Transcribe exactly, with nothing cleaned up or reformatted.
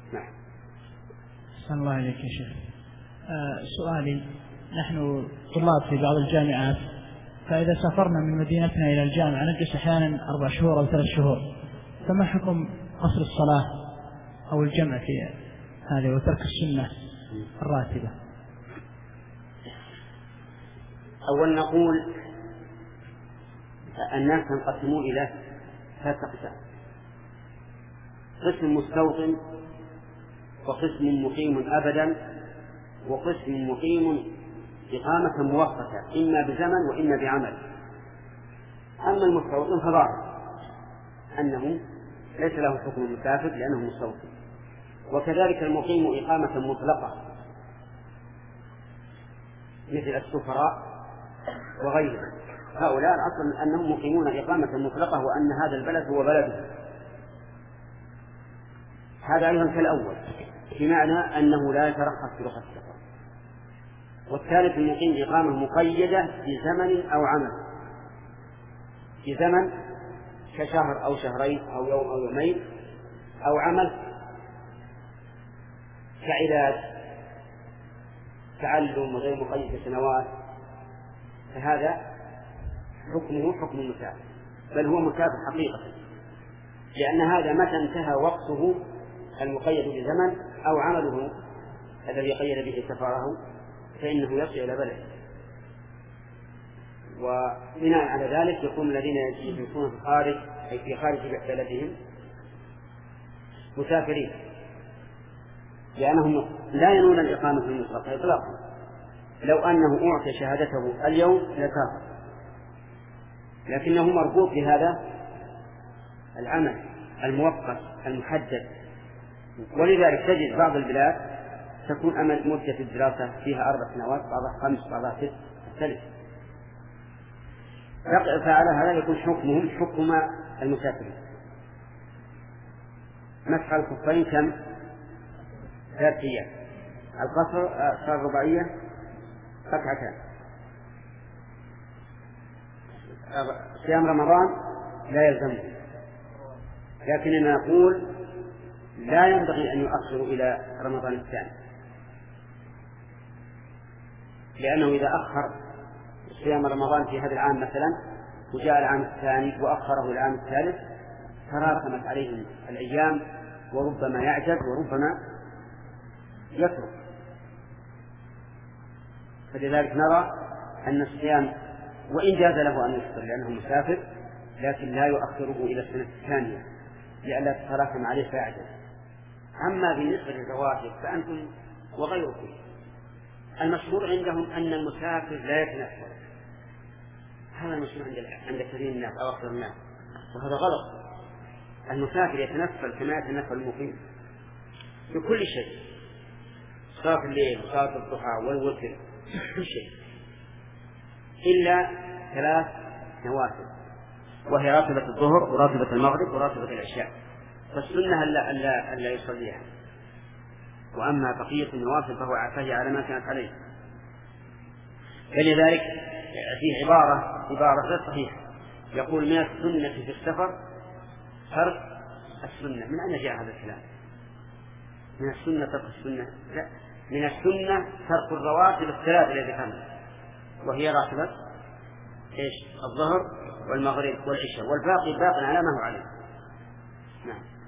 نعم. أحسن الله عليك يا شيخ. آه سؤالي، نحن طلاب في بعض الجامعات، فإذا سافرنا من مدينتنا إلى الجامعة نجلس أحيانا أربع شهور أو ثلاث شهور، فما حكم قصر الصلاة أو الجمع في هذه وترك السنة الراتبة؟ أول نقول الناس ينقسمون إلى ثلاثة أقسام: قسم مستوطن، وقسم مقيم أبدا، وقسم مقيم إقامة مؤقتة إما بزمن وإما بعمل. أما المستوطن فظاهر أنه ليس له حكم المسافر لأنه مستوطن، وكذلك المقيم إقامة مطلقة مثل السفراء وغيرهم، هؤلاء الأصل أنهم مقيمون إقامة مطلقة وأن هذا البلد هو بلده. هذا أيضا كالأول، بمعنى أنه لا يترخص في رخص السفر. والثالث المقيم إقامة مقيدة بزمن أو عمل، في زمن كشهر أو شهرين أو يوم أو يومين، أو عمل كعلاج تعلم غير مقيد بسنوات، فهذا حكمه حكم المسافر، بل هو مسافر حقيقة، لأن هذا متى انتهى وقته المقيد بزمن أو عمله الذي قيد به سفره فإنه يرجع إلى بلده. وبناء على ذلك يكون الذين يجلسون في الخارج أي في خارج بلدهم مسافرين، لأنهم لا ينون الإقامة المطلقة إطلاقا. لو أنه أعطي شهادته اليوم لكافر، لكنه مربوط بهذا العمل المؤقت المحدد. ولذلك تجد بعض البلاد تكون أمد مدة الدراسة فيها أربع سنوات، بعضها خمس، بعضها ست، ثلاث. فعلى هذا يكون حكمهم حكم المسافرين. مسح الخفين كم؟ ثلاث أيام. القصر صار رباعية ركعتان. صيام رمضان لا يلزمه، لكننا نقول لا ينبغي أن يؤخر إلى رمضان الثاني، لأنه إذا أخر صيام رمضان في هذا العام مثلا وجاء العام الثاني وأخره العام الثالث تراكمت عليهم الأيام، وربما يعجز وربما يترك. فلذلك نرى أن الصيام وإن جاز له أن يفطر لأنه مسافر، لكن لا يؤخره إلى السنة الثانية لئلا تتراكم عليه فيعجز. أما بالنسبة للرواتب فأنتم وغيركم المشهور عندهم أن المسافر لا يتنفل. هذا المشهور عند عند كثير من الناس أو أكثر الناس، وهذا غلط. المسافر يتنفل كما يتنفل المقيم في كل شيء، صلاة الليل وصلاة الضحى والوتر، كل شيء إلا ثلاث نوافل، وهي راتبة الظهر وراتبة المغرب وراتبة العشاء، فالسنة ألا ألا ألا يصليها. وأما بقية النوافل فهو فهي على ما كانت عليه. فلذلك في عبارة عبارة غير صحيحة يقول من السنة في السفر ترك السنة. من أين جاء هذا الكلام؟ من السنة ترك السنة؟ لا، من السنة ترك الرواتب الثلاث التي ذكرنا، وهي راتبة إيش؟ الظهر والمغرب والعشاء، والباقي باق على ما هو عليه. نعم.